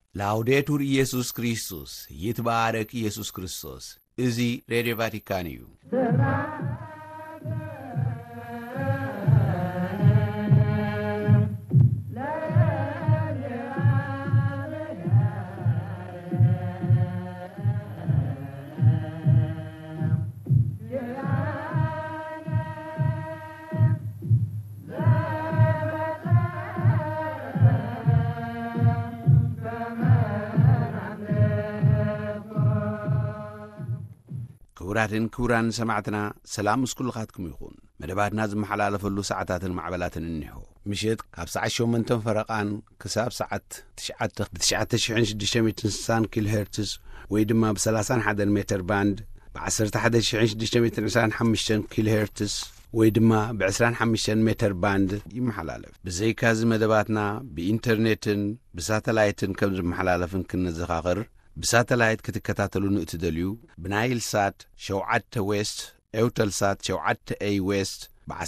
ላውዴቱር ኢየሱስ ክርስቶስ ይትባረክ ኢየሱስ ክርስቶስ። እዚ ሬዲዮ ቫቲካን እዩ። ክቡራን ሰማዕትና ሰላም ምስኩልኻትኩም ይኹን። መደባትና ዝመሓላለፈሉ ሰዓታትን ማዕበላትን እንሆ ምሽት ካብ ሰዓት 8 ፈረቓን ክሳብ ሰዓት 9660 ኪሎ ሄርትዝ ወይ ድማ ብ31 ሜትር ባንድ ብ11625 ኪሎ ሄርትዝ ወይ ድማ ብ25 ሜትር ባንድ ይመሓላለፍ። ብዘይካዚ መደባትና ብኢንተርኔትን ብሳተላይትን ከም ዝመሓላለፍን ክንዘኻኽር ብሳተላይት ክትከታተሉን እትደልዩ ብናይል ሳት 7 ዌስት ኤውተል ሳት 7 ኤ ዌስት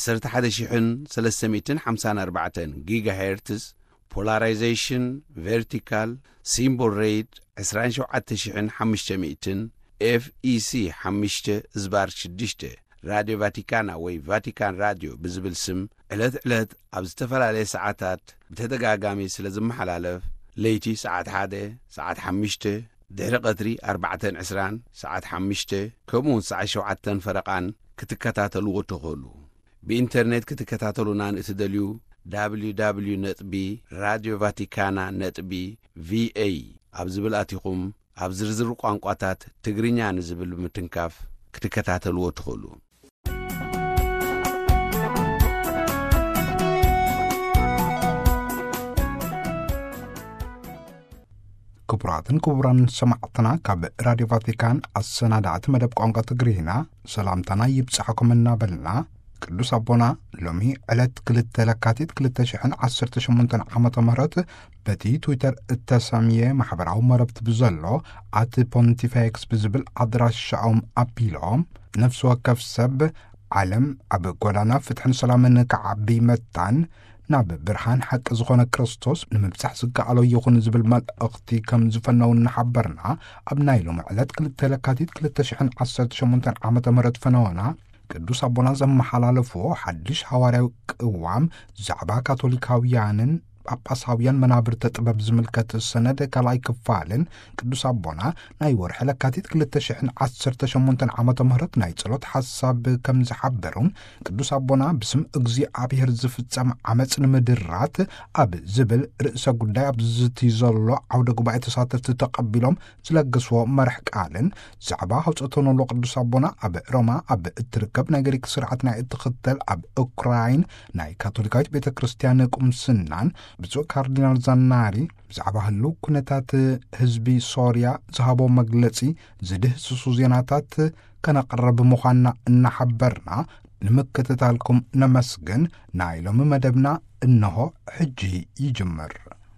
ብ11354 ጊጋ ሄርትዝ ፖላራይዜሽን ቨርቲካል ሲምቦል ሬት 27500 ኤፍኢሲ 5/6 ራዲዮ ቫቲካና ወይ ቫቲካን ራዲዮ ብዝብል ስም ዕለት ዕለት ኣብ ዝተፈላለየ ሰዓታት ብተደጋጋሚ ስለ ዝመሓላለፍ ለይቲ ሰዓት 1 ሰዓት 5 ድሕሪ ቀትሪ 4:20 ሰዓት 5 ከምኡውን ሰዓት 7 ፈረቓን ክትከታተልዎ ትኽእሉ። ብኢንተርኔት ክትከታተሉናን እትደልዩ www.radiovaticana.va ኣብ ዝብል ኣቲኹም ኣብ ዝርዝር ቋንቋታት ትግርኛ ንዝብል ምትንካፍ ክትከታተልዎ ትኽእሉ። ክቡራን ሰማዕትና ካብ ራዲዮ ቫቲካን ኣሰናዳዕቲ መደብ ቋንቋ ትግርኛ ሰላምታና ይብጽሐኩም እናበልና ቅዱስ አቦና ሎሚ ዕለት 2 ለካቲት 2018 ዓመተ ምህረት በቲ ትዊተር እተሰምየ ማሕበራዊ መረብቲ ብዘሎ አት ፖንቲፌክስ ብዝብል አድራሻኦም ኣቢሎም ነፍሲ ወከፍ ሰብ ዓለም ኣብ ጎዳና ፍትሕን ሰላምን ከዓቢ መጣን ናብ ብርሃን ሓቂ ዝኾነ ክርስቶስ ንምብጻሕ ዝከኣሎ ይኹን ዝብል መልእኽቲ ከም ዝፈነው ንሓበርና ኣብ ናይሎም ዕለት 2 ለካቲት 2018 ዓመተ ምህረት ፈነወና ቅዱስ አቦና ዘመሓላለፎ ሓድሽ ሐዋርያዊ ቅዋም ዛዕባ ካቶሊካውያንን ጳጳሳውያን መናብርተ ጥበብ ዝምልከት ሰነድ ካልኣይ ክፋልን ቅዱስ አቦና ናይ ወርሒ ለካቲት 2018 ዓመተ ምህረት ናይ ጸሎት ሐሳብ ከም ዝሓበሩን ቅዱስ አቦና ብስም እግዚአብሔር ዝፍጸም ዓመጽ ንምድራት ኣብ ዝብል ርእሰ ጉዳይ ኣብ ዝትይዘሎ ዓውደ ጉባኤ ተሳተፍቲ ተቀቢሎም ዝለገስዎ መርሕ ቃልን ዛዕባ ሐውፀተነሎ ቅዱስ አቦና ኣብ ሮማ ኣብ እትርከብ ናይ ግሪክ ስርዓት ናይ እትኽተል ኣብ ኡክራይን ናይ ካቶሊካዊት ቤተ ክርስቲያን ቁምስናን ብፁዕ ካርዲናል ዛናሪ ብዛዕባ ህሉ ኩነታት ህዝቢ ሶርያ ዝሃቦ መግለጺ ዝድህስሱ ዜናታት ከነቅረብ ምዃንና እናሓበርና ንምክትታልኩም ነመስግን ናይሎም መደብና እነሆ ሕጂ ይጅምር።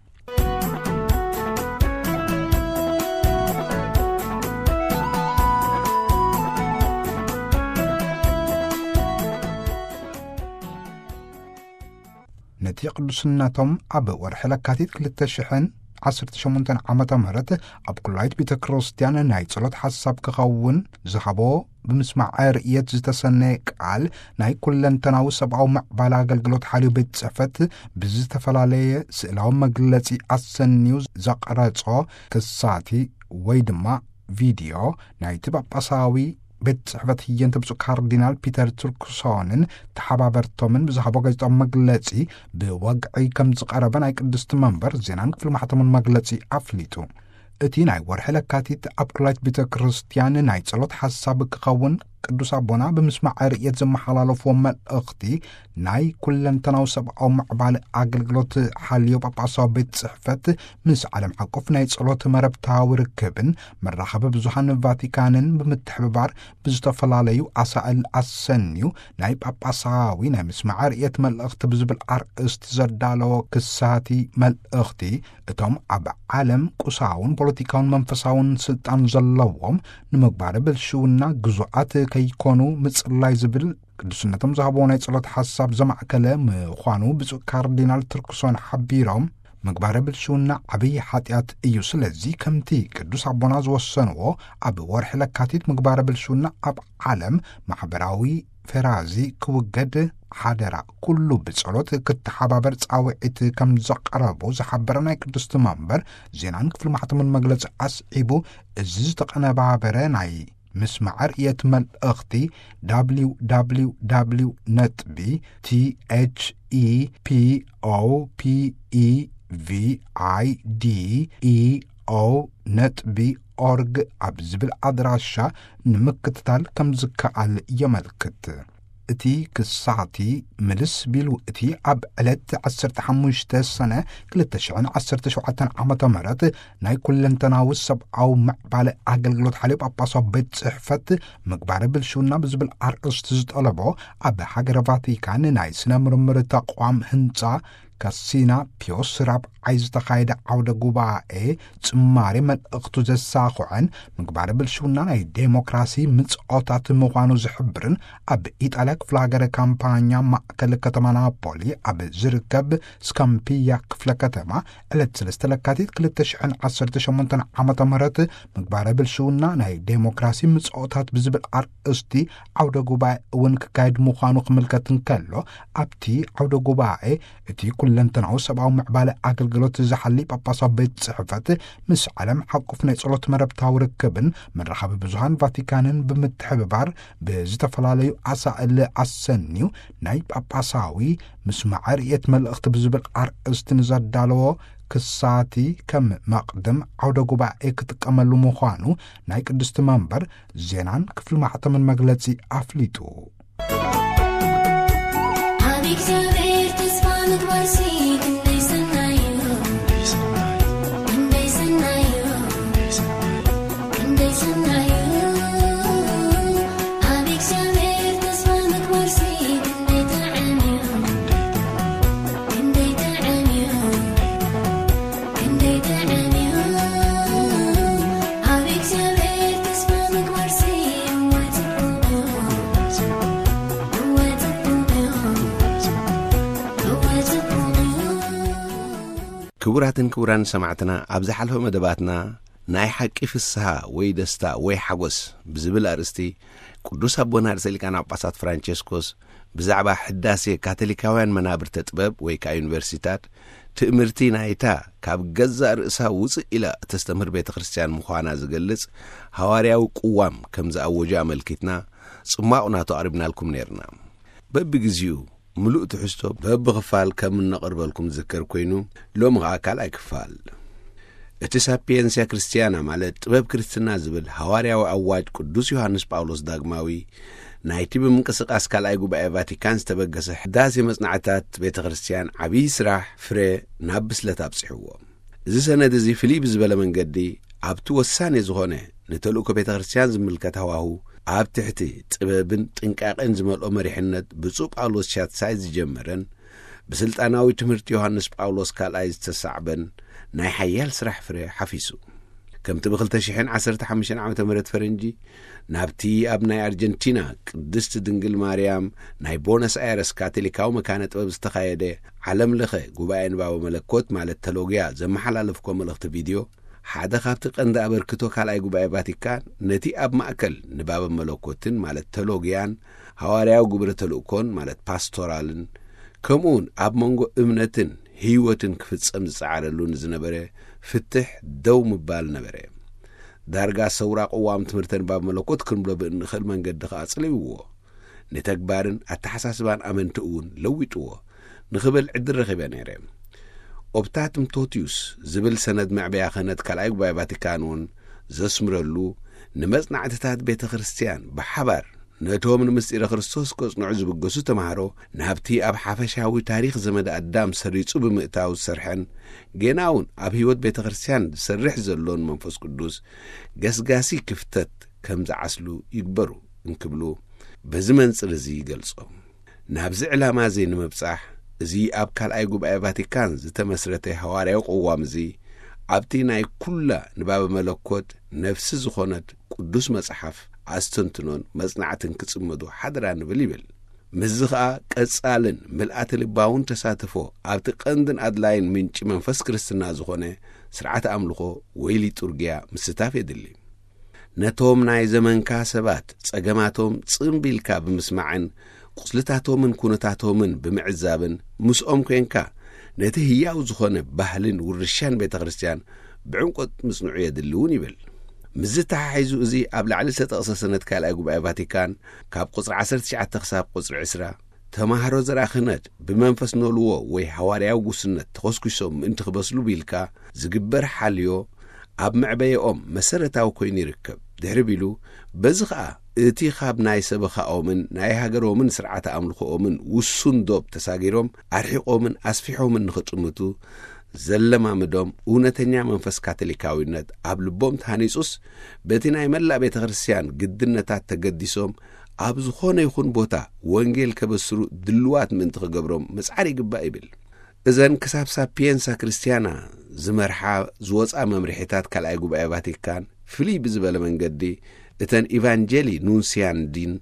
ነቲ ቅዱስነቶም ኣብ ወርሒ ለካቲት 2018 ዓመተ ምህረት ኣብ ኩላይት ቤተ ክርስቲያን ናይ ጸሎት ሐሳብ ክኸውን ዝሃቦ ብምስማዕ ርእየት ዝተሰነየ ቃል ናይ ኩለንተናዊ ሰብኣዊ ምዕባለ አገልግሎት ሓልዩ ቤት ጽሕፈት ብዝተፈላለየ ስእላዊ መግለጺ ኣሰኒዩ ዘቕረጾ ክሳቲ ወይ ድማ ቪድዮ ናይቲ ጳጳሳዊ ቤት ጽሕፈት ህየንተ ብፁዕ ካርዲናል ፒተር ቱርክሶንን ተሓባበርቶምን ብዝሃቦ ጋዜጣዊ መግለጺ ብወግዒ ከም ዝቐረበ ናይ ቅድስቲ መንበር ዜናን ክፍሊ ማሕተሙን መግለጺ ኣፍሊጡ እቲ ናይ ወርሒ ለካቲት ኣብ ኩላይት ቤተ ክርስቲያን ናይ ጸሎት ሐሳብ ክኸውን ቅዱስ አቦና ብምስማዕ ርእየት ዘመሓላለፎ መልእኽቲ ናይ ኩለንተናዊ ሰብኣዊ ምዕባለ አገልግሎት ሓልዮ ጳጳሳዊ ቤት ጽሕፈት ምስ ዓለም ዓቆፍ ናይ ጸሎት መረብታዊ ርክብን መራኸቢ ብዙሃን ቫቲካንን ብምትሕብባር ብዝተፈላለዩ ኣሳእል ኣሰኒዩ ናይ ጳጳሳዊ ናይ ምስማዕ ርእየት መልእኽቲ ብዝብል ኣርእስቲ ዘዳለዎ ክሳቲ መልእኽቲ እቶም ኣብ ዓለም ቁሳውን ፖለቲካውን መንፈሳውን ስልጣን ዘለዎም ንምግባር ብልሽውና ግዙዓት ከይኮኑ ምጽላይ ዝብል ቅዱስነቶም ዝሃቦ ናይ ጸሎት ሐሳብ ዘማዕከለ ምዃኑ ብፁዕ ካርዲናል ቱርክሶን ሓቢሮም ምግባረ ብልሹና ዓብይ ሓጢኣት እዩ ስለዚ ከምቲ ቅዱስ ኣቦና ዝወሰንዎ ኣብ ወርሒ ለካቲት ምግባረ ብልሹና ኣብ ዓለም ማሕበራዊ ፈራዚ ክውገድ ሓደራ ኩሉ ብጸሎት ክትሓባበር ጻውዒት ከም ዘቀረቡ ዝሓበረ ናይ ቅዱስ መንበር ዜናን ክፍሊ ማሕተምን መግለጺ ኣስዒቡ እዚ ዝተቐነባበረ ናይ ምስማዕ ርእየት መልእኽቲ www.thepevideo.org ኣብ ዝብል ኣድራሻ ንምክትታል ከም ዝከኣል የመልክት። እቲ ክሳቲ ምልስ ቢሉ እቲ ኣብ ዕለት 15 ሰነ 2017 ዓመተ ምህረት ናይ ኩለንተናዊ ሰብኣዊ ምዕባለ ኣገልግሎት ሓልዮ ጳጳሳት ቤት ጽሕፈት ምግባረ ብልሹና ብዝብል ኣርእስቲ ዝጠለቦ ኣብ ሃገረ ቫቲካን ናይ ስነ ምርምር ተቋም ህንጻ ካሲና ፒዮስ ራብዓይ ዝተኻየደ ዓውደ ጉባኤ ጽማሬ መልእኽቱ ዘሳኽዐን ምግባረ ብልሹና ናይ ዴሞክራሲ ምጽኦታት ምዃኑ ዝሕብርን ኣብ ኢጣልያ ክፍለ ሃገረ ካምፓኛ ማእከል ከተማ ናፖሊ ኣብ ዝርከብ ስካምፒያ ክፍለ ከተማ ዕለት 3 ለካቲት 2018 ዓመተ ምህረት ምግባረ ብልሹና ናይ ዴሞክራሲ ምጽኦታት ብዝብል ኣርእስቲ ዓውደ ጉባኤ እውን ክካየድ ምዃኑ ክምልከት እንከሎ ኣብቲ ዓውደ ጉባኤ እቲ ኩለንተናዊ ሰብኣዊ ምዕባለ ኣገልግሎት ዝሓሊ ጳጳሳት ቤት ጽሕፈት ምስ ዓለም ሓቁፍ ናይ ጸሎት መረብታዊ ርክብን መራኸቢ ብዙሃን ቫቲካንን ብምትሕብባር ብዝተፈላለዩ ኣሳእሊ ኣሰኒዩ ናይ ጳጳሳዊ ምስማዕ ርእየት መልእኽቲ ብዝብል ኣርእስቲ ንዘዳለዎ ክሳቲ ከም መቕደም ዓውደ ጉባኤ ክጥቀመሉ ምዃኑ ናይ ቅድስቲ መንበር ዜናን ክፍሊ ማሕተምን መግለጺ ኣፍሊጡ ክቡራትን ክቡራን ሰማዕትና ኣብ ዝሓለፈ መደባትና ናይ ሓቂ ፍስሓ ወይ ደስታ ወይ ሓጎስ ብዝብል ኣርእስቲ ቅዱስ ኣቦና ርእሰ ሊቃነ ጳጳሳት ፍራንቼስኮስ ብዛዕባ ሕዳሴ ካቶሊካውያን መናብርተ ጥበብ ወይ ከዓ ዩኒቨርሲታት ትእምርቲ ናይታ ካብ ገዛእ ርእሳ ውፅእ ኢላ ተስተምህር ቤተ ክርስቲያን ምዃና ዝገልጽ ሐዋርያዊ ቁዋም ከም ዝኣወጀ ኣመልኪትና ጽማቝናቱ ኣቕሪብናልኩም ነርና በቢግዚኡ ምሉእ ትሕዝቶ በብኽፋል ከም እንቐርበልኩም ዝዝከር ኮይኑ ሎም ኸዓ ካልኣይ ክፋል እቲ ሳፒየንስያ ክርስቲያና ማለት ጥበብ ክርስትና ዝብል ሐዋርያዊ ኣዋጅ ቅዱስ ዮሐንስ ጳውሎስ ዳግማዊ ናይቲ ብምንቅስቓስ ካልኣይ ጉባኤ ቫቲካን ዝተበገሰ ሕዳሴ መጽናዕታት ቤተ ክርስቲያን ዓብዪ ስራሕ ፍሬ ናብ ብስለት ኣብጽሕዎ እዚ ሰነድ እዚ ፍልይ ብዝበለ መንገዲ ኣብቲ ወሳኔ ዝኾነ ንተልእኮ ቤተ ክርስቲያን ዝምልከት ሃዋሁ ኣብ ትሕቲ ጥበብን ጥንቃቐን ዝመልኦ መሪሕነት ብፁዕ ጳውሎስ ሻትሳይ ዝጀመረን ብስልጣናዊ ትምህርቲ ዮሐንስ ጳውሎስ ካልኣይ ዝተሳዕበን ናይ ሓያል ስራሕ ፍሬ ሓፊሱ ከምቲ ብ2015 ዓመተ ምህረት ፈረንጂ ናብቲ ኣብ ናይ ኣርጀንቲና ቅድስቲ ድንግል ማርያም ናይ ቦነስ ኣይረስ ካቶሊካዊ መካነ ጥበብ ዝተኻየደ ዓለም ለኸ ጉባኤ ንባበ መለኮት ማለት ተሎግያ ዘመሓላለፍኮ መልእኽቲ ቪድዮ ሓደ ካብቲ ቀንዲ ኣበርክቶ ካልኣይ ጉባኤ ቫቲካን ነቲ ኣብ ማእከል ንባበ መለኮትን ማለት ተሎግያን ሐዋርያዊ ግብረ ተልእኮን ማለት ፓስቶራልን ከምኡውን ኣብ መንጎ እምነትን ህይወትን ክፍጸም ዝጸዓረሉ ንዝነበረ ፍትሕ ደው ምባል ነበረ ዳርጋ ሰውራ ቁዋም ትምህርተ ንባብ መለኮት ክንብሎ ብእንኽእል መንገዲ ኸዓ ጽለይዎ ንተግባርን ኣተሓሳስባን ኣመንቲ እውን ለዊጥዎ ንኽብል ዕድል ረኺበ ነይረ ኦብታትም ቶቲዩስ ዝብል ሰነድ መዕበያ ክህነት ካልኣይ ጉባኤ ቫቲካን እውን ዘስምረሉ ንመጽናዕትታት ቤተ ክርስቲያን ብሓባር ነቶም ንምስጢረ ክርስቶስ ከጽንዑ ዝብገሱ ተምሃሮ ናብቲ ኣብ ሓፈሻዊ ታሪኽ ዘመድ ኣዳም ሰሪጹ ብምእታው ዝሰርሐን ጌና እውን ኣብ ህይወት ቤተ ክርስቲያን ዝሰርሕ ዘሎን መንፈስ ቅዱስ ገስጋሲ ክፍተት ከም ዝዓስሉ ይግበሩ እንክብሉ በዚ መንጽር እዚ ይገልጾም ናብዚ ዕላማ እዚ ንምብጻሕ እዚ ኣብ ካልኣይ ጉባኤ ቫቲካን ዝተመስረተ ሐዋርያዊ ቁዋም እዚ ኣብቲ ናይ ኩላ ንባበ መለኮት ነፍሲ ዝኾነት ቅዱስ መጽሓፍ ኣስተንትኖን መጽናዕትን ክጽመዱ ሓደራ ንብል ይብል مزخا قصالن ملأت لباون تساتفو ابت قندن ادلاين منጭ መንፈስ ክርስትና ዝኾነ ስርዓት አምልኾ ወይ ሊቱርጊያ ምስተፍ ይድሊ ነቶም ናይ ዘመንካ ሰባት ጸገማቶም ጽምቢልካ ብምስማዕን ቁስልታቶምን ኩነታቶምን ብምዕዛብን ምስኦም ኮይንካ ነቲ ህያው ዝኾነ ባህልን ውርሻን ቤተ ክርስቲያን ብዕንቆት ምጽንዑ የድልውን ይብል ምዝተሓይዙ እዚ ኣብ ላዕሊ ዝተጠቕሰ ሰነድ ካልኣይ ጉባኤ ቫቲካን ካብ ቁጽሪ 19 ክሳብ ቁጽሪ 20 ተማሃሮ ዘራኽነት ብመንፈስ ነልዎ ወይ ሐዋርያው ጉስነት ተኸስኩሶም እንትኽበስሉ ቢልካ ዝግበር ሓልዮ ኣብ መዕበይኦም መሰረታዊ ኮይኑ ይርከብ ድሕሪ ቢሉ በዚ ኸኣ እቲ ኻብ ናይ ሰበኻኦምን ናይ ሃገሮምን ስርዓተ ኣምልኾኦምን ውሱን ዶብ ተሳጊሮም ኣርሒቆምን ኣስፊሖምን ንኽጥምቱ ዘለማምዶም እውነተኛ መንፈስ ካቶሊካዊነት ኣብ ልቦም ታኒጹስ በቲ ናይ መላእ ቤተ ክርስቲያን ግድነታት ተገዲሶም ኣብ ዝኾነ ይኹን ቦታ ወንጌል ከበስሩ ድልዋት ምእንቲ ክገብሮም መጽዓር ይግባእ ይብል እዘን ክሳብ ሳፒየንሳ ክርስቲያና ዝመርሓ ዝወፃ መምርሒታት ካልኣይ ጉባኤ ቫቲካን ፍልይ ብዝበለ መንገዲ እተን ኢቫንጀሊ ኑንሲያንዲን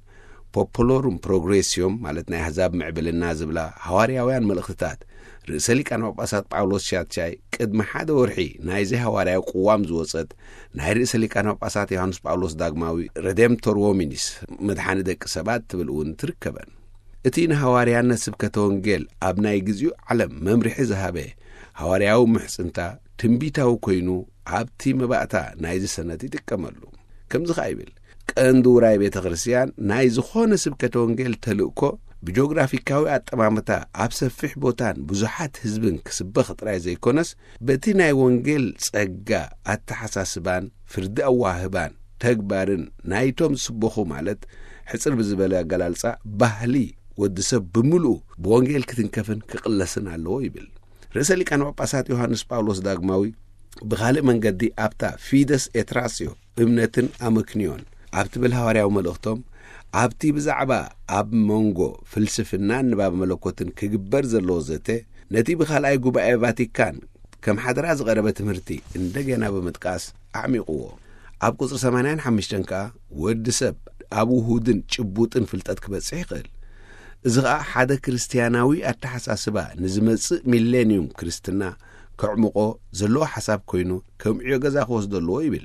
ፖፑሎሩም ፕሮግሬሲዮም ማለት ናይ ኣሕዛብ ምዕብልና ዝብላ ሐዋርያውያን መልእኽትታት ርእሰ ሊቃነ ጳጳሳት ጳውሎስ ሻቻይ ቅድሚ ሓደ ወርሒ ናይዚ ሐዋርያዊ ቁዋም ዝወፀት ናይ ርእሰ ሊቃነ ጳጳሳት ዮሐንስ ጳውሎስ ዳግማዊ ሬዴምቶር ሆሚኒስ መድሓኒ ደቂ ሰባት ትብል እውን ትርከበን እቲ ንሐዋርያነት ስብከተ ወንጌል ኣብ ናይ ግዚኡ ዓለም መምርሒ ዝሃበ ሐዋርያዊ ምሕጽንታ ትንቢታዊ ኮይኑ ኣብቲ መባእታ ናይዚ ሰነድ ይጥቀመሉ ከምዚ ኸ ይብል ቀንዲ ውራይ ቤተ ክርስቲያን ናይ ዝኾነ ስብከተ ወንጌል ተልእኮ ብጂኦግራፊካዊ አጠማምታ ኣብ ሰፊሕ ቦታን ብዙሓት ህዝብን ክስበኽ ጥራይ ዘይኮነስ በቲ ናይ ወንጌል ጸጋ ኣተሓሳስባን ፍርዲ ኣዋህባን ተግባርን ናይቶም ዝስበኹ ማለት ሕጽር ብዝበለ ኣገላልጻ ባህሊ ወድሰብ ብምሉእ ብወንጌል ክትንከፍን ክቕለስን ኣለዎ ይብል ርእሰ ሊቃነ ጳጳሳት ዮሐንስ ጳውሎስ ዳግማዊ ብኻልእ መንገዲ ኣብታ ፊደስ ኤትራሲዮ እምነትን ኣመክንዮን ኣብቲ ብል ሐዋርያዊ መልእኽቶም ኣብቲ ብዛዕባ ኣብ መንጎ ፍልስፍና ንባብ መለኮትን ክግበር ዘለዎ ዘተ ነቲ ብኻልኣይ ጉባኤ ቫቲካን ከም ሓደራ ዝቐረበ ትምህርቲ እንደገና ብምጥቃስ ኣዕሚቑዎ ኣብ ቁጽሪ 85 ከዓ ወዲ ሰብ ኣብ ውሁድን ጭቡጥን ፍልጠት ክበጽሕ ይኽእል እዚ ኸኣ ሓደ ክርስቲያናዊ ኣተሓሳስባ ንዝመጽእ ሚሌኒየም ክርስትና ከዕምቆ ዘለዎ ሓሳብ ኮይኑ ከምዕዮ ገዛ ክወስዶ ኣለዎ ይብል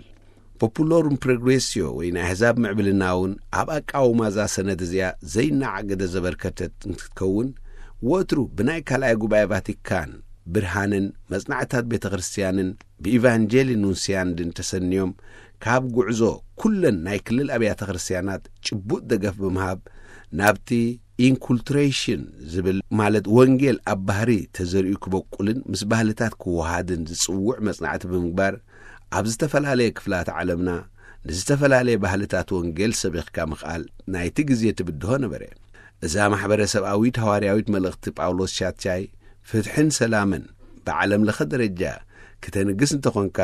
ፖፑሎሩም ፕሮግሬሲዮ ወይ ናይ ኣሕዛብ ምዕብልናውን ኣብ ኣቃውማ ዛ ሰነድ እዚኣ ዘይናዓገደ ዘበርከተት እንትትከውን ወትሩ ብናይ ካልኣይ ጉባኤ ቫቲካን ብርሃንን መጽናዕታት ቤተ ክርስቲያንን ብኢቫንጀሊ ኑንሲያንድን ተሰንዮም ካብ ጉዕዞ ኩለን ናይ ክልል ኣብያተ ክርስቲያናት ጭቡጥ ደገፍ ብምሃብ ናብቲ ኢንኩልትሬሽን ዝብል ማለት ወንጌል ኣብ ባህሪ ተዘሪኡ ክበቁልን ምስ ባህልታት ክወሃድን ዝጽውዕ መጽናዕቲ ብምግባር ኣብ ዝተፈላለየ ክፍላት ዓለምና ንዝተፈላለየ ባህልታት ወንጌል ሰቢኽካ ምኽኣል ናይቲ ግዜ ትብድሆ ነበረ እዛ ማሕበረሰባዊት ሐዋርያዊት መልእኽቲ ጳውሎስ ሻቻይ ፍትሕን ሰላምን ብዓለም ለኸ ደረጃ ከተንግስ እንተኾንካ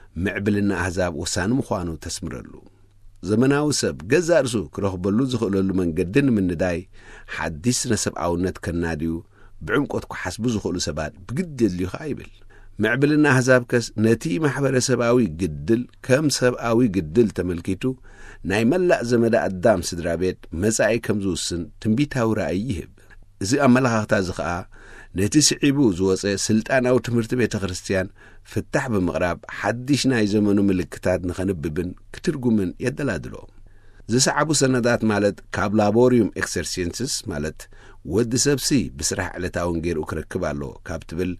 ምዕብልና ኣሕዛብ ወሳኒ ምዃኑ ተስምረሉ ዘመናዊ ሰብ ገዛ ርእሱ ክረኽበሉ ዝኽእለሉ መንገድን ምንዳይ ሓዲስ ስነ-ሰብኣውነት ከናድዩ ብዕምቆት ክሓስቡ ዝኽእሉ ሰባት ብግዲ የድልዩ ኸኣ ይብል ምዕብልና ኣሕዛብ ከስ ነቲ ማሕበረሰባዊ ግድል ከም ሰብኣዊ ግድል ተመልኪቱ ናይ መላእ ዘመዳ ኣዳም ስድራ ቤት መጻኢ ከም ዝውስን ትንቢታዊ ራእይ ይህብ እዚ ኣመለኻኽታ እዚ ኸኣ ነቲ ስዒቡ ዝወፀ ስልጣናዊ ትምህርቲ ቤተ ክርስቲያን ፍታሕ ብምቕራብ ሓድሽ ናይ ዘመኑ ምልክታት ንኸንብብን ክትርጉምን የደላድሎ ዝሰዓቡ ሰነዳት ማለት ካብ ላቦሪዮም ኤክሰርሲንስስ ማለት ወዲ ሰብሲ ብስራሕ ዕለታውን ገይሩ ክረክብ ኣሎ ካብ ትብል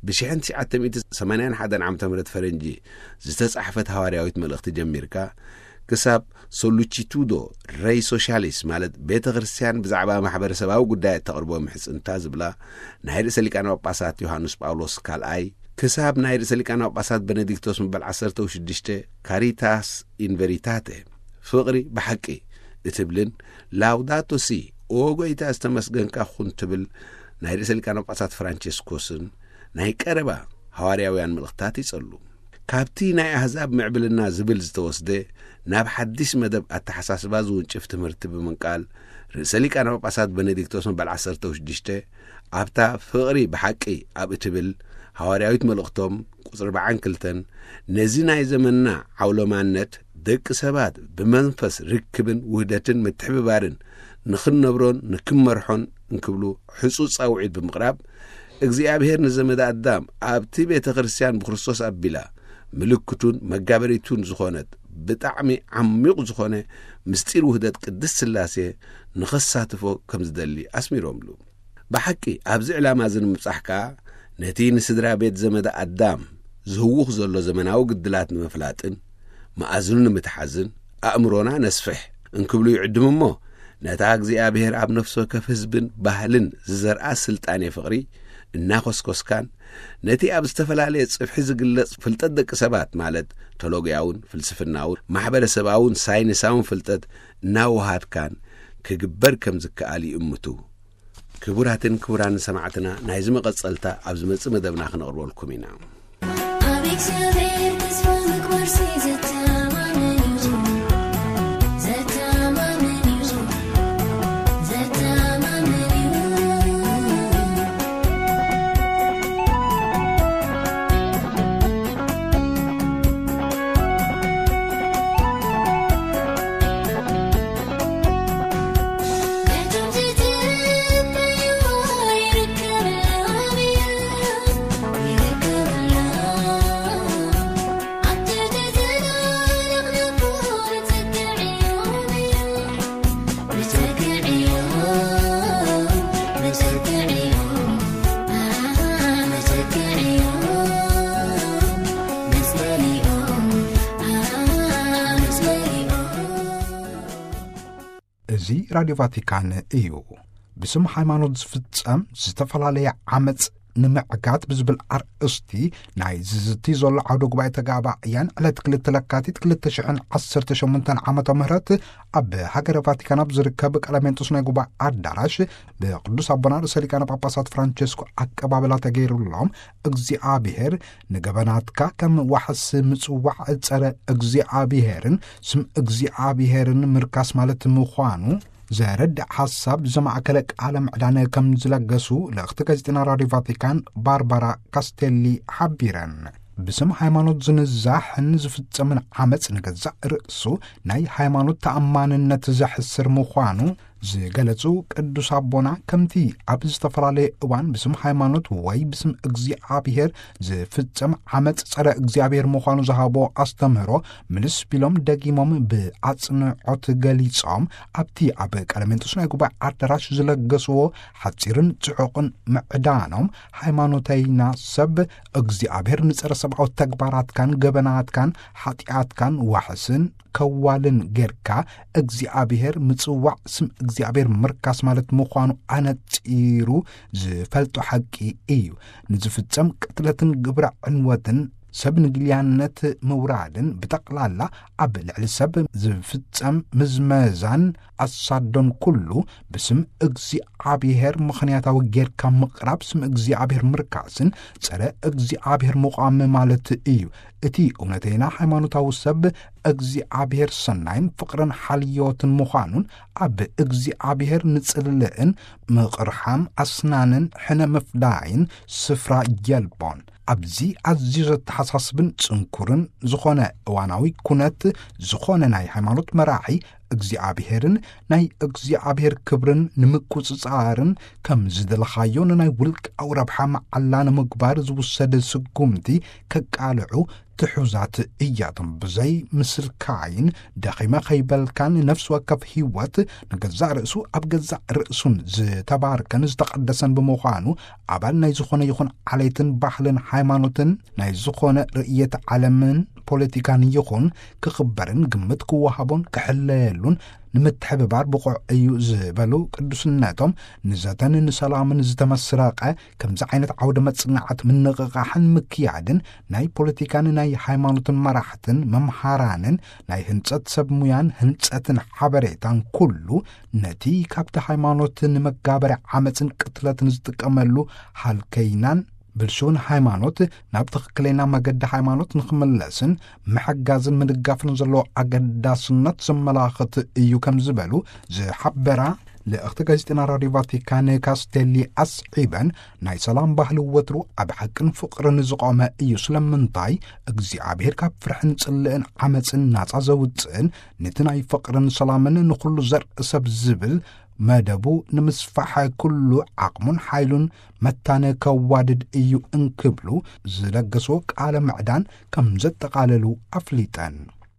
ብ1981 ዓመተ ምህረት ፈረንጂ ዝተጻሕፈት ሐዋርያዊት መልእኽቲ ጀሚርካ ክሳብ ሶሉቺቱዶ ሬይ ሶሻሊስ ማለት ቤተ ክርስቲያን ብዛዕባ ማሕበረሰባዊ ጉዳይ ተቕርቦ ምሕጽንታ ዝብላ ናይ ርእሰ ሊቃነ ጳጳሳት ዮሐንስ ጳውሎስ ካልኣይ ክሳብ ናይ ርእሰ ሊቃነ ጳጳሳት ቤኔዲክቶስ ምበል 16 ካሪታስ ኢን ቬሪታቴ ፍቕሪ ብሓቂ እትብልን ላውዳቶ ሲ ኦጎይታ ዝተመስገንካ ኹን ትብል ናይ ርእሰ ሊቃነ ጳጳሳት ፍራንቺስኮስን ናይ ቀረባ ሐዋርያውያን መልእኽትታት ይጸሉ ካብቲ ናይ ኣሕዛብ ምዕብልና ዝብል ዝተወስደ ናብ ሓዲስ መደብ ኣተሓሳስባ ዝውንጭፍ ትምህርቲ ብምንቃል ርእሰ ሊቃነ ጳጳሳት ቤኔዲክቶስ ምበል 16 ኣብታ ፍቕሪ ብሓቂ ኣብ እትብል ሐዋርያዊት መልእኽቶም ቁጽሪ 42 ነዚ ናይ ዘመንና ዓውሎማነት ደቂ ሰባት ብመንፈስ ርክብን ውህደትን ምትሕብባርን ንኽነብሮን ንክመርሖን እንክብሉ ሕጹጽ ጻውዒት ብምቕራብ እግዚአብሔር ንዘመድ አዳም ኣብቲ ቤተ ክርስቲያን ብክርስቶስ አቢላ ምልክቱን መጋበሪቱን ዝኾነት ብጣዕሚ ዓሚቕ ዝኾነ ምስጢር ውህደት ቅድስት ሥላሴ ንኸሳትፎ ከም ዝደሊ ኣስሚሮምሉ ብሓቂ ኣብዚ ዕላማ ዝንምጻሕካ ነቲ ንስድራ ቤት ዘመድ አዳም ዝህውኽ ዘሎ ዘመናዊ ግድላት ንምፍላጥን ማእዝኑ ንምትሓዝን ኣእምሮና ነስፍሕ እንክብሉ ይዕድም እሞ ነታ እግዚአብሔር ኣብ ነፍሶ ከፍ ህዝብን ባህልን ዝዘርአ ስልጣኔ ፍቕሪ እናኾስኮስካን ነቲ ኣብ ዝተፈላለየ ጽፍሒ ዝግለጽ ፍልጠት ደቂ ሰባት ማለት ቴዎሎግያውን ፍልስፍናውን ማሕበረሰባውን ሳይንሳውን ፍልጠት እናወሃድካን ክግበር ከም ዝከኣል ይእምቱ ክቡራትን ክቡራን ሰማዕትና ናይ ዝመቐጸልታ ኣብ ዝመጽእ መደብና ክነቕርበልኩም ኢና እዚ ራድዮ ቫቲካን እዩ ብስም ሃይማኖት ዝፍጸም ዝተፈላለየ ዓመፅ ንምዕጋት ብዝብል ኣርእስቲ ናይ ዝዝቲ ዘሎ ዓውደ ጉባኤ ተጋባእያን ዕለት 2 ለካቲት 2018 ዓመተ ምህረት ኣብ ሃገረ ቫቲካን ኣብ ዝርከብ ቀለሜንጦስ ናይ ጉባኤ ኣዳራሽ ብቅዱስ አቡና ርእሰ ሊቃነ ጳጳሳት ፍራንቼስኮ ኣቀባብላ ተገይሩሎም እግዚአብሔር ንገበናትካ ከም ዋሕስ ምጽዋዕ ጸረ እግዚአብሔርን ስም እግዚአብሔርን ምርካስ ማለት ምዃኑ زرد حساب زماكل عالم عدانة كم زلقسو لاختكازتنا راديو فاتيكان باربارا كاستيلي حبيران بسم ሃይማኖት ዝንዛሕን ዝፍጸምን ዓመፅ ንገዛእ ርእሱ ናይ ሃይማኖት ተኣማንነት ዘሕስር ምዃኑ ዝገለጹ ቅዱስ አቦና ከምቲ ኣብ ዝተፈላለየ እዋን ብስም ሃይማኖት ወይ ብስም እግዚአብሔር ዝፍጸም ዓመፅ ጸረ እግዚአብሔር ምዃኑ ዝሃቦ ኣስተምህሮ ምልስ ቢሎም ደጊሞም ብኣጽንዖት ገሊጾም ኣብቲ ኣብ ቀለሜንጦስ ናይ ጉባኤ ኣዳራሽ ዝለገስዎ ሓጺርን ጽዑቕን ምዕዳኖም ሃይማኖተይና ሰብ እግዚአብሔር ንጸረ ሰብዓዊ ተግባራትካን ገበናትካን ሓጢኣትካን ዋሕስን ከዋልን ጌርካ እግዚአብሔር ምጽዋዕ ስም እግዚአብሔር ምርካስ ማለት ምዃኑ ኣነጺሩ ዝፈልጦ ሓቂ እዩ ንዝፍጸም ቅትለትን ግብረ ዕንወትን ሰብ ንግልያነት ምውራድን ብጠቕላላ ኣብ ልዕሊ ሰብ ዝፍጸም ምዝመዛን ኣሳዶን ኩሉ ብስም እግዚአብሔር ምኽንያታዊ ጌርካ ምቕራብ ስም እግዚአብሔር ምርካስን ጸረ እግዚአብሔር ምቋም ማለት እዩ እቲ እውነተኛ ሃይማኖታዊ ሰብ እግዚአብሔር ሰናይን ፍቅርን ሓልዮትን ምዃኑን ኣብ እግዚአብሔር ንጽልልእን ምቕርሓም ኣስናንን ሕነ ምፍዳይን ስፍራ የልቦን ኣብዚ ኣዝዩ ዘተሓሳስብን ጽንኩርን ዝኾነ እዋናዊ ኩነት ዝኾነ ናይ ሃይማኖት መራሒ እግዚአብሔርን ናይ እግዚአብሔር ክብርን ንምቁጽጻርን ከም ዝደለኻዮ ናይ ውልቃዊ ረብሓ መዓላ ንምግባር ዝውሰድ ስጉምቲ ከቃልዑ ትሑዛት እያቶም ብዘይ ምስልካይን ደኺመ ኸይበልካን ነፍስ ወከፍ ህይወት ንገዛእ ርእሱ ኣብ ገዛእ ርእሱን ዝተባርከን ዝተቐደሰን ብምዃኑ ኣባል ናይ ዝኾነ ይኹን ዓለይትን ባህልን ሃይማኖትን ናይ ዝኾነ ርእየት ዓለምን ፖለቲካን ይኹን ክኽበርን ግምት ክወሃቦን ክሕለየሉን ንምትሕብባር ብቑዕ እዩ ዝበሉ ቅዱስነቶም ንዘተን ንሰላምን ዝተመስረቐ ከምዚ ዓይነት ዓውደ መጽናዕት ምንቕቓሕን ምክያድን ናይ ፖለቲካን ናይ ሃይማኖትን መራሕትን መምሃራንን ናይ ህንጸት ሰብ ሙያን ህንጸትን ሓበሬታን ኩሉ ነቲ ካብቲ ሃይማኖትን መጋበርያ ዓመፅን ቅትለትን ዝጥቀመሉ ሃልከይናን ብልሹን ሃይማኖት ናብ ትኽክለኛ መገዲ ሃይማኖት ንኽምለስን ምሕጋዝን ምድጋፍን ዘለዎ ኣገዳስነት ዘመላኽት እዩ ከም ዝበሉ ዝሓበራ لأخت غازيتنا راديو فاتيكان كاستيلي أسعيبن ناي سلام ባህሊ ወትሩ ኣብ ሓቅን ፍቕርን ዝቆመ እዩ ስለምንታይ እግዚኣብሔር ካብ ፍርሕን ጽልእን ዓመፅን ናጻ ዘውፅእን ነቲ ናይ ፍቕርን ሰላምን ንኹሉ ዘርኢ ሰብ ዝብል መደቡ ንምስፋሕ ኩሉ ዓቕሙን ሓይሉን መታነ ከዋድድ እዩ እንክብሉ ዝለገሶ ቃለ ምዕዳን ከም ዘጠቃለሉ ኣፍሊጠን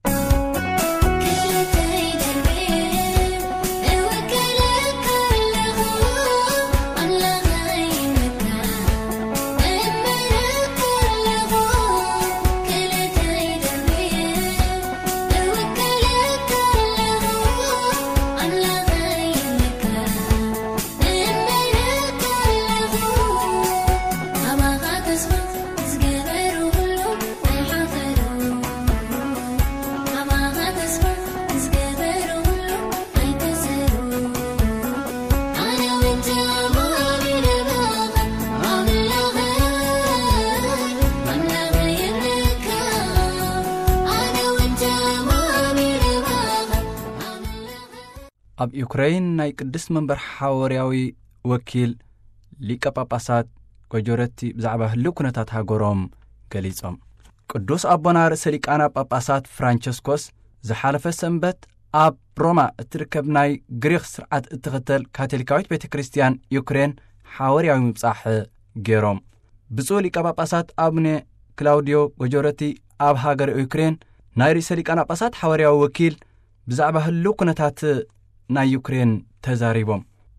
ኣብ ዩክሬን ናይ ቅድስት መንበር ሓወርያዊ ወኪል ሊቀ ጳጳሳት ጎጆረቲ ብዛዕባ ህልው ኩነታት ሃገሮም ገሊጾም ቅዱስ ኣቦና ርእሰ ሊቃነ ጳጳሳት ፍራንቸስኮስ ዝሓለፈ ሰንበት ኣብ ሮማ እትርከብ ናይ ግሪክ ስርዓት እትኽተል ካቶሊካዊት ቤተ ክርስቲያን ዩክሬን ሓወርያዊ ምብጻሕ ገይሮም ብፁዕ ሊቀ ጳጳሳት አቡነ ክላውዲዮ ጎጆረቲ ኣብ ሃገር ዩክሬን ናይ ርእሰ ሊቃነ ጳጳሳት ሓወርያዊ ወኪል ብዛዕባ ህልው ኩነታት ናይ ዩክሬን ተዛሪቦም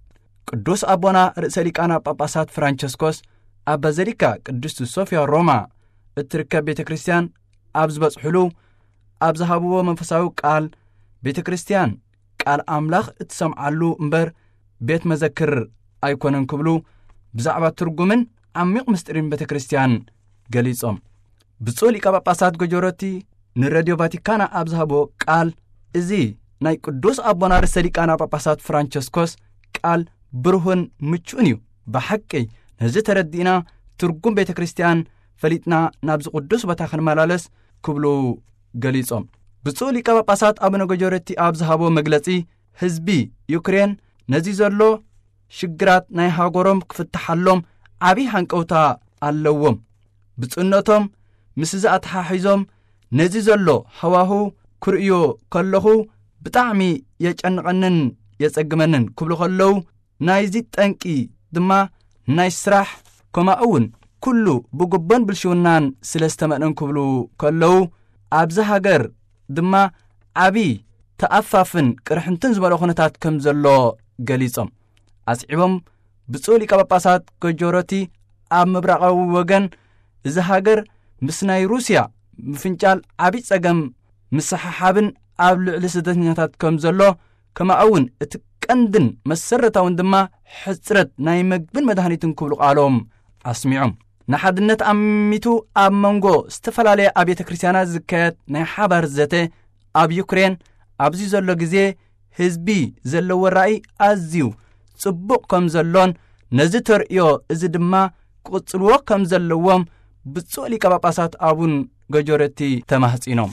ቅዱስ አቦና ርእሰ ሊቃነ ጳጳሳት ፍራንቸስኮስ ኣብ ባዚሊካ ቅድስት ሶፊያ ሮማ እትርከብ ቤተ ክርስቲያን ኣብ ዝበጽሕሉ ኣብ ዝሃብዎ መንፈሳዊ ቃል ቤተ ክርስቲያን ቃል ኣምላኽ እትሰምዓሉ እምበር ቤት መዘክር ኣይኮነን ክብሉ ብዛዕባ ትርጉምን ዓሚቕ ምስጢርን ቤተ ክርስቲያን ገሊጾም ብፁዕ ሊቀ ጳጳሳት ጎጆረቲ ንራድዮ ቫቲካና ኣብ ዝሃብዎ ቃል እዚ ናይ ቅዱስ አቦና ርእሰ ሊቃነ ጳጳሳት ፍራንቸስኮስ ቃል ብሩህን ምቹእን እዩ ብሓቂ ነዚ ተረዲእና ትርጉም ቤተ ክርስቲያን ፈሊጥና ናብዚ ቅዱስ ቦታ ክንመላለስ ክብሉ ገሊጾም ብፁዕ ሊቀ ጳጳሳት አቡነ ጎጆረቲ ኣብ ዝሃብዎ መግለጺ ህዝቢ ዩክሬን ነዚ ዘሎ ሽግራት ናይ ሃገሮም ክፍትሓሎም ዓብዪ ሃንቀውታ ኣለዎም ብጽነቶም ምስ ዝኣተሓሒዞም ነዚ ዘሎ ሃዋሁ ክርእዮ ከለኹ ብጣዕሚ የጨንቐንን የጸግመንን ክብሉ ከለዉ ናይዚ ጠንቂ ድማ ናይ ስራሕ ከምኡውን ኩሉ ብግቦን ብልሽውናን ስለ ዝተመነን ክብሉ ከለዉ ኣብዚ ሃገር ድማ ዓብዪ ተኣፋፍን ቅርሕንትን ዝመልኦ ኩነታት ከም ዘሎ ገሊጾም ኣስዒቦም ብፁዕ ሊቀ ጳጳሳት ጎጆረቲ ኣብ ምብራቃዊ ወገን እዚ ሃገር ምስ ናይ ሩስያ ምፍንጫል ዓብዪ ጸገም ምስሓሓብን ኣብ ልዕሊ ስደተኛታት ከም ዘሎ ከምኡውን እቲ ቀንድን መሰረታውን ድማ ሕፅረት ናይ መግብን መድሃኒትን ክብሉ ቃሎም ኣስሚዖም ንሓድነት ኣሚቱ ኣብ መንጎ ዝተፈላለየ ኣብያተ ክርስቲያናት ዝካየድ ናይ ሓባር ዘተ ኣብ ዩክሬን ኣብዚ ዘሎ ግዜ ህዝቢ ዘለዎ ራእይ ኣዝዩ ጽቡቕ ከም ዘሎን ነዚ ተርእዮ እዚ ድማ ክቕጽልዎ ከም ዘለዎም ብፁዕ ሊቀ ጳጳሳት አቡነ ጎጆረቲ ተማህጺኖም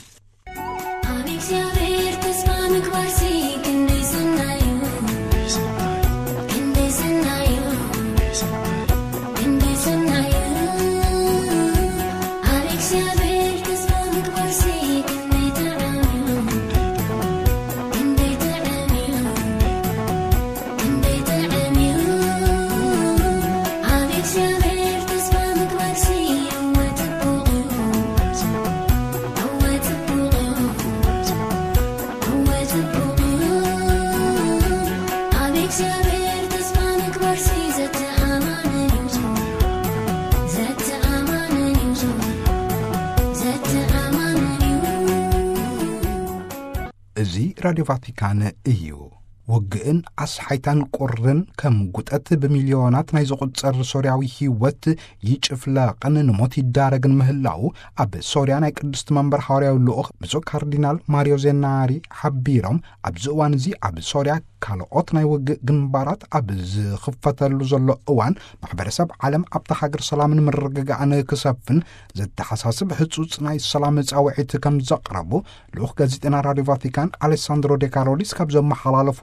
እዚ ራድዮ ቫቲካን እዩ ወግእን ኣስሓይታን ቁርን ከም ጉጠት በሚልዮናት ናይ ዝቁጸር ሶርያዊ ህይወት ይጭፍለቅን ንሞት ይዳረግን ምህላው ኣብ ሶርያ ናይ ቅድስት መንበር ሐዋርያዊ ልኡኽ ብፁዕ ካርዲናል ማሪዮ ዜናሪ ሓቢሮም ኣብ ዝእዋን እዚ ኣብ ሶርያ ካልኦት ናይ ወግእ ግንባራት ኣብ ዝኽፈተሉ ዘሎ እዋን ማሕበረሰብ ዓለም ኣብታ ሃገር ሰላምን ምርግጋእን ክሰፍን ዘተሓሳስብ ህጹጽ ናይ ሰላም ጻውዒት ከም ዘቕረቡ ልኡኽ ጋዜጠና ራድዮ ቫቲካን አሌሳንድሮ ዴ ካሮሊስ ካብ ዘመሓላለፎ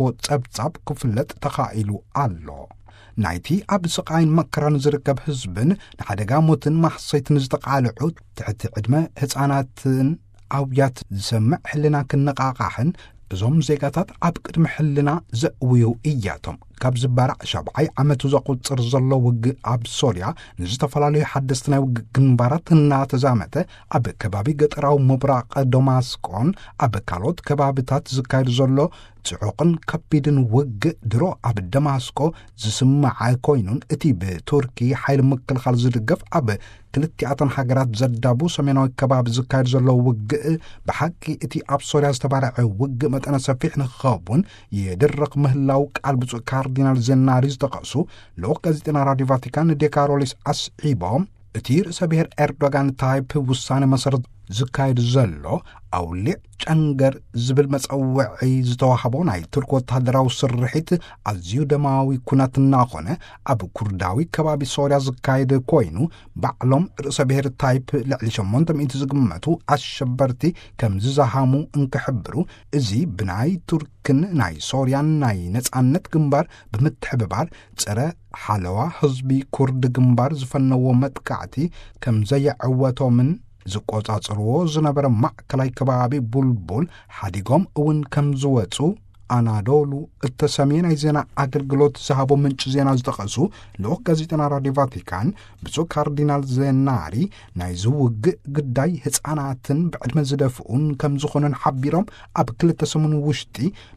ጸብጻብ ክፍለጥ ተኻኢሉ ኣሎ ናይቲ ኣብ ስቃይን መከራን ዝርከብ ህዝብን ንሓደጋ ሞትን ማሕሰይትን ዝተቃልዑ ትሕቲ ዕድመ ህፃናትን ኣብያት ዝሰምዕ ሕልና ክነቃቃሕን እዞም ዜጋታት ኣብ ቅድሚ ሕልና ዘእውዩ እያቶም ካብ ዝባራዕ 7 ዓመቱ ዘቁፅር ዘሎ ውግእ ኣብ ሶርያ ንዝተፈላለዩ ሓደስቲ ናይ ውግእ ግንባራት እናተዛመተ ኣብ ከባቢ ገጠራዊ ምብራቕ ደማስቆን ኣብ ካልኦት ከባቢታት ዝካየድ ዘሎ ጽዑቕን ከቢድን ውግእ ድሮ ኣብ ደማስቆ ዝስማዕ ኮይኑን እቲ ብቱርኪ ሓይሊ ምክልኻል ዝድገፍ ኣብ ክልቲኣተን ሃገራት ዘዳቡ ሰሜናዊ ከባቢ ዝካየድ ዘሎ ውግእ ብሓቂ እቲ ኣብ ሶርያ ዝተባርዐ ውግእ መጠነ ሰፊሕ ንክኸውን የድርቕ ምህላው ቃል ብፁዕ ካርዲናል ዘናሪ ዝተቐሱ ልኡኽ ጋዜጠና ራድዮ ቫቲካን ዴካሮሊስ ኣስዒቦም እቲ ርእሰ ብሔር ኤርዶጋን ታይፕ ውሳነ መሰረት ዝካየድ ዘሎ ኣውሊዕ ጨንገር ዝብል መጸውዒ ዝተዋህቦ ናይ ቱርክ ወታደራዊ ስርሒት ኣዝዩ ደማዊ ኩናት እናኾነ ኣብ ኩርዳዊ ከባቢ ሶርያ ዝካየድ ኮይኑ ባዕሎም ርእሰ ብሔር ታይፕ ልዕሊ 800 ዝግመቱ ኣሸበርቲ ከም ዝዛሃሙ እንክሕብሩ እዚ ብናይ ቱርክን ናይ ሶርያን ናይ ነጻነት ግንባር ብምትሕብባር ፀረ ሓለዋ ህዝቢ ኩርድ ግንባር ዝፈነዎ መጥቃዕቲ ከም ዘየዕወቶምን ዝቆጻጽርዎ ዝነበረ ማዕከላዊ ከባቢ ቡልቡል ሓዲጎም እውን ከም ዝወፁ ኣናዶሉ እተሰሜ ናይ ዜና ኣገልግሎት ዝሃቦ ምንጭ ዜና ዝጠቐሱ ልኡኽ ጋዜጠና ራድዮ ቫቲካን ብፁዕ ካርዲናል ዘናሪ ናይ ዝውግእ ግዳይ ህፃናትን ብዕድመ ዝደፍኡን ከም ዝኾኑን ሓቢሮም ኣብ 2 ሰሙን ውሽጢ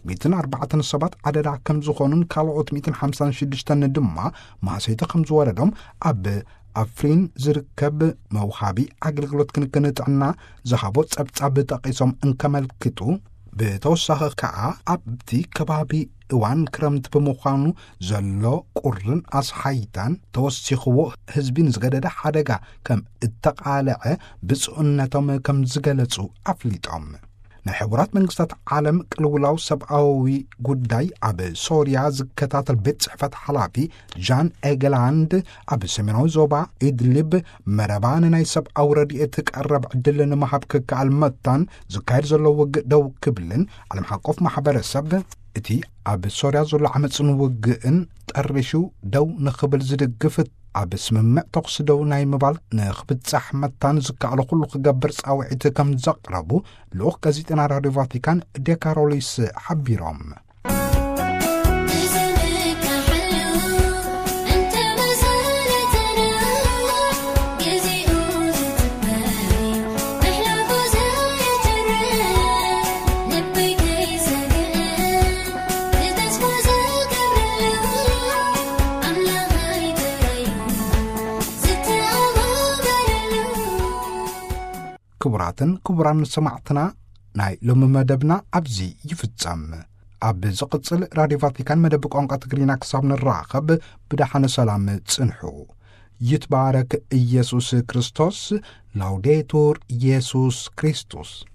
104 ሰባት ዓደዳ ከም ዝኾኑን ካልኦት 156 ድማ ማእሰይቲ ከም ዝወረዶም ኣብ ኣፍሪን ዝርከብ መውሃቢ ኣገልግሎት ክንክን ጥዕና ዝሃቦ ጸብጻብ ጠቂሶም እንከመልክቱ ብተወሳኺ ከዓ ኣብቲ ከባቢ እዋን ክረምቲ ብምዃኑ ዘሎ ቁርን ኣስሓይታን ተወሲኽዎ ህዝቢ ንዝገደደ ሓደጋ ከም እተቃልዐ ብጽዑነቶም ከም ዝገለጹ ኣፍሊጦም ናይ ሕቡራት መንግስታት ዓለም ቅልውላው ሰብኣዊ ጉዳይ ኣብ ሶርያ ዝከታተል ቤት ጽሕፈት ሓላፊ ጃን ኤግላንድ ኣብ ሰሜናዊ ዞባ ኢድሊብ መረባን ናይ ሰብኣዊ ረድኤት ቀረብ ዕድል ንምሃብ ክከኣል መታን ዝካየድ ዘሎ ውግእ ደው ክብልን ዓለም ሓቆፍ ማሕበረሰብ እቲ ኣብ ሶርያ ዘሎ ዓመፅን ውግእን ጠሪሹ ደው ንኽብል ዝድግፍ ኣብ ስምምዕ ተኩስ ደው ናይ ምባል ንኽብጻሕ መታን ዝከኣሎ ኩሉ ክገብር ጻውዒት ከም ዘቕረቡ ልኡኽ ጋዜጠና ራድዮ ቫቲካን ዴካሮሊስ ሓቢሮም ክቡራትን ክቡራን ሰማዕትና ናይ ሎሚ መደብና ኣብዚ ይፍጸም ኣብ ዝቕጽል ራድዮ ቫቲካን መደብ ቋንቋ ትግርኛ ክሳብ ንራኸብ ብዳሓነ ሰላም ጽንሑ ይትባረክ ኢየሱስ ክርስቶስ ላውዴቱር ኢየሱስ ክርስቶስ